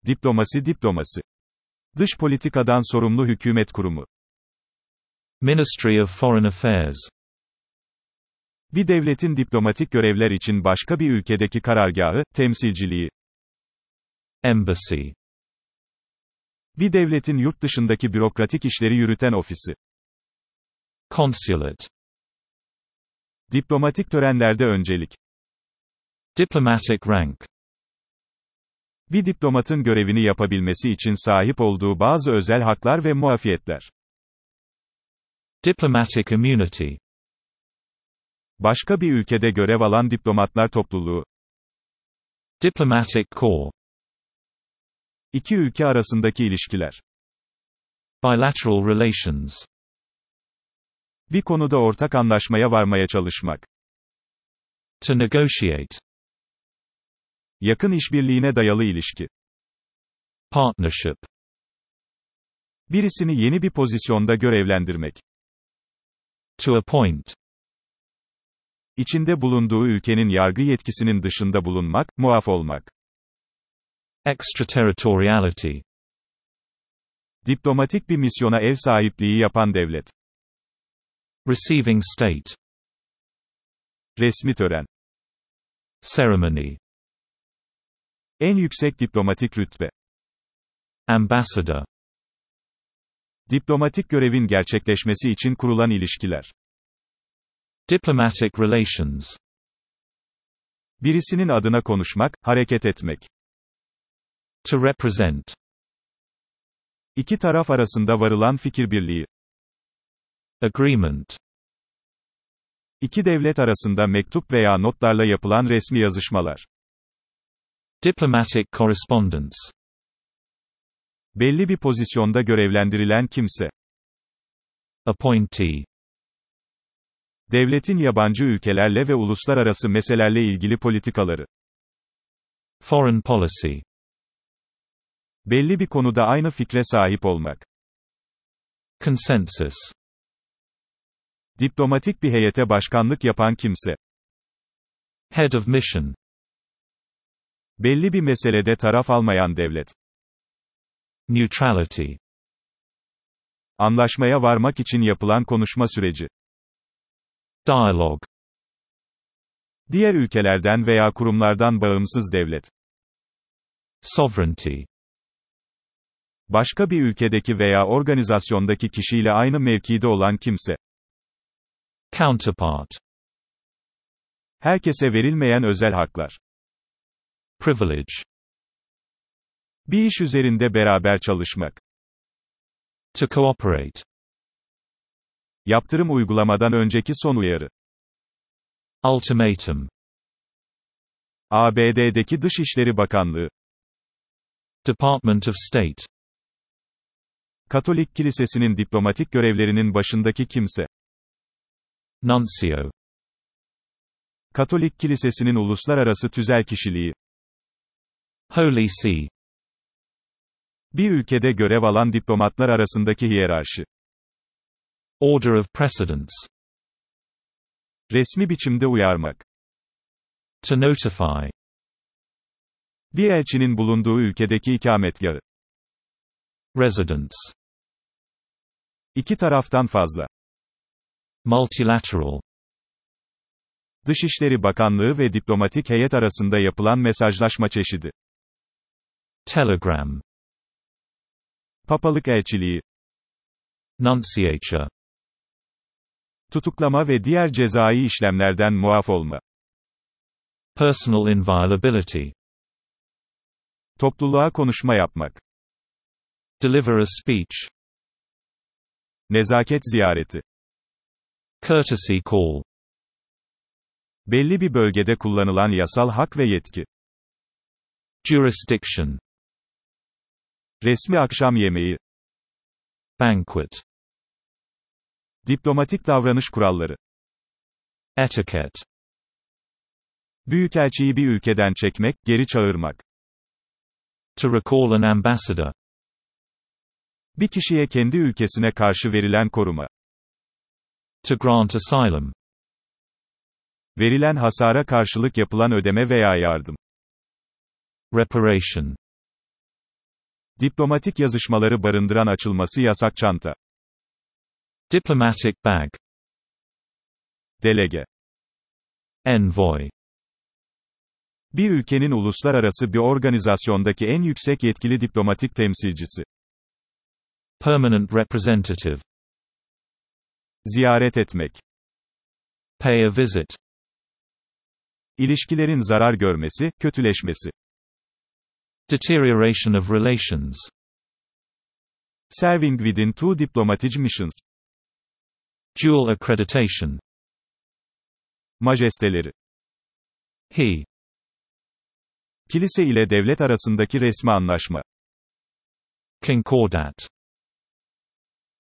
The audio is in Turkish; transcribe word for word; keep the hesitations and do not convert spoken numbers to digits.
Diplomasi diplomasi. Dış politikadan sorumlu hükümet kurumu. Ministry of Foreign Affairs. Bir devletin diplomatik görevler için başka bir ülkedeki karargahı, temsilciliği. Embassy. Bir devletin yurt dışındaki bürokratik işleri yürüten ofisi. Consulate. Diplomatik törenlerde öncelik. Diplomatic rank. Bir diplomatın görevini yapabilmesi için sahip olduğu bazı özel haklar ve muafiyetler. Diplomatic immunity. Başka bir ülkede görev alan diplomatlar topluluğu. Diplomatic corps. İki ülke arasındaki ilişkiler. Bilateral relations. Bir konuda ortak anlaşmaya varmaya çalışmak. To negotiate. Yakın işbirliğine dayalı ilişki. Partnership. Birisini yeni bir pozisyonda görevlendirmek. To appoint. İçinde bulunduğu ülkenin yargı yetkisinin dışında bulunmak, muaf olmak. Extraterritoriality. Diplomatik bir misyona ev sahipliği yapan devlet. Receiving state. Resmi tören. Ceremony. En yüksek diplomatik rütbe. Ambassador. Diplomatik görevin gerçekleşmesi için kurulan ilişkiler. Diplomatic relations. Birisinin adına konuşmak, hareket etmek. To represent. İki taraf arasında varılan fikir birliği. Agreement. İki devlet arasında mektup veya notlarla yapılan resmi yazışmalar. Diplomatic correspondence. Belli bir pozisyonda görevlendirilen kimse. Appointee. Devletin yabancı ülkelerle ve uluslararası meselelerle ilgili politikaları. Foreign policy. Belli bir konuda aynı fikre sahip olmak. Consensus. Diplomatik bir heyete başkanlık yapan kimse. Head of mission. Belli bir meselede taraf almayan devlet. Neutrality. Anlaşmaya varmak için yapılan konuşma süreci. Dialogue. Diğer ülkelerden veya kurumlardan bağımsız devlet. Sovereignty. Başka bir ülkedeki veya organizasyondaki kişiyle aynı mevkide olan kimse. Counterpart. Herkese verilmeyen özel haklar. Privilege. Bir iş üzerinde beraber çalışmak. To cooperate. Yaptırım uygulamadan önceki son uyarı. Ultimatum. A B D'deki Dışişleri Bakanlığı. Department of State. Katolik Kilisesi'nin diplomatik görevlerinin başındaki kimse. Nuncio. Katolik Kilisesi'nin uluslararası tüzel kişiliği. Holy See. Bir ülkede görev alan diplomatlar arasındaki hiyerarşi. Order of precedence. Resmi biçimde uyarmak. To notify. Bir elçinin bulunduğu ülkedeki ikametgahı. Residence. İki taraftan fazla. Multilateral. Dışişleri Bakanlığı ve diplomatik heyet arasında yapılan mesajlaşma çeşidi. Telegram. Papalık elçiliği. Nunciature. Tutuklama ve diğer cezai işlemlerden muaf olma. Personal inviolability. Topluluğa konuşma yapmak. Deliver a speech. Nezaket ziyareti. Courtesy call. Belli bir bölgede kullanılan yasal hak ve yetki. Jurisdiction. Resmi akşam yemeği. Banquet. Diplomatik davranış kuralları. Etiquette. Büyükelçiyi bir ülkeden çekmek, geri çağırmak. To recall an ambassador. Bir kişiye kendi ülkesine karşı verilen koruma. To grant asylum. Verilen hasara karşılık yapılan ödeme veya yardım. Reparation. Diplomatik yazışmaları barındıran açılması yasak çanta. Diplomatic bag. Delege. Envoy. Bir ülkenin uluslararası bir organizasyondaki en yüksek yetkili diplomatik temsilcisi. Permanent representative. Ziyaret etmek. Pay a visit. İlişkilerin zarar görmesi, kötüleşmesi. Deterioration of relations. Serving within two diplomatic missions. Dual accreditation. Majesteleri. He. Kilise ile devlet arasındaki resmi anlaşma. Concordat.